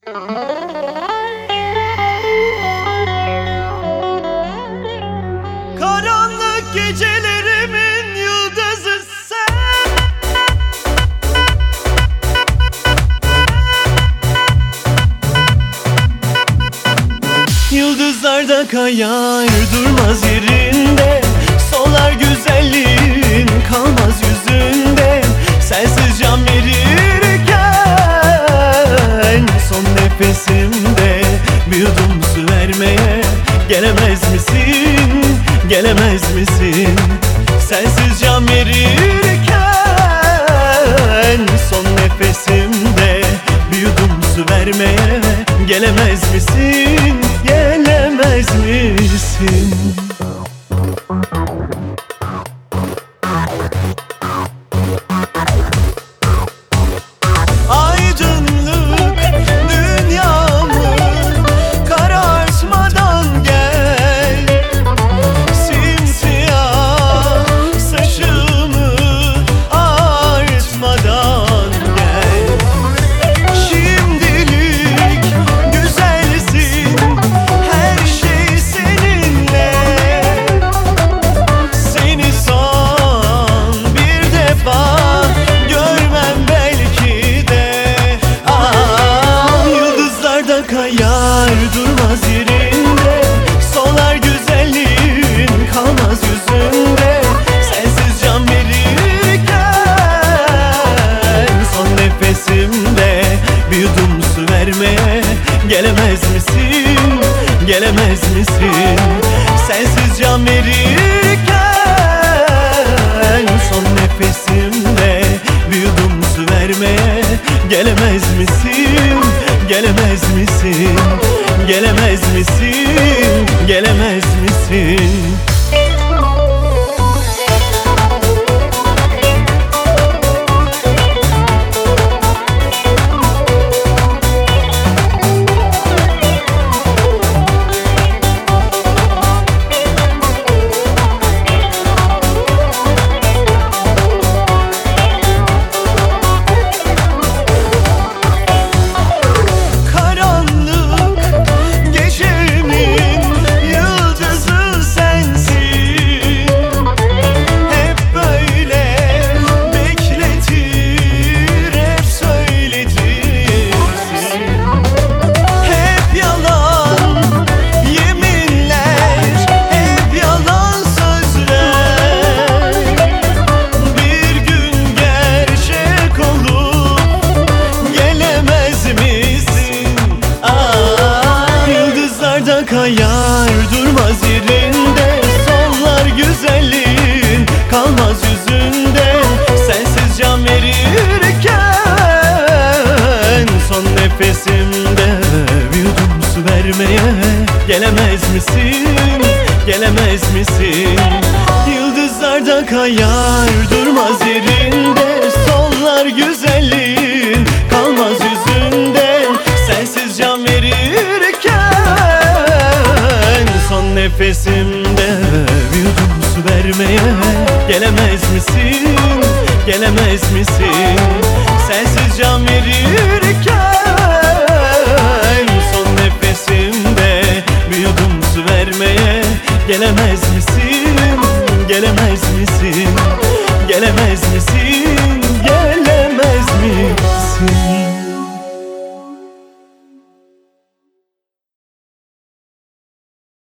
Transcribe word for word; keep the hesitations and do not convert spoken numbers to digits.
Karanlık gecelerimin yıldızı sen. Yıldızlarda kayar durmaz yerinde, solar güzelliğin kalmaz yüzünde. Sensiz can verirken son nefesimde bir yudum su vermeye gelemez misin, gelemez misin? Sensiz can verirken son nefesimde bir yudum su vermeye gelemez misin, gelemez misin? Aydınlık dünyamı karartmadan gel, simsiyah saçımı artmadan gel. Şimdilik güzelsin, her şey seninle. Seni son bir defa görmem belki de. Ah, yıldızlarda kayar durmaz yerinde, solar güzelliğin kalmaz yüzünde. Sensiz can verirken son nefesimde bir yudum su vermeye gelemez misin, gelemez misin? Sensiz can verirken son nefesimde bir yudum su vermeye gelemez misin, gelemez misin? Gelemez misin, gelemez misin? Karanlık gecemin yıldızı sensin. Hep böyle bekletir, hep söyletirsin. Hep yalan yeminler, hep yalan sözler. Bir gün gerçek olup gelemez misin? Ah, yıldızlarda kayar durmaz yerinde, sollar güzelliğin kalmaz yüzünde. Sensiz can verirken son nefesimde bir yudum su vermeye gelemez misin, gelemez misin? Yıldızlarda kayar durmaz yerinde, sollar güzelliğin kalmaz yüzünde. Sensiz can verirken son nefesimde bir yudum su vermeye gelemez misin, gelemez misin?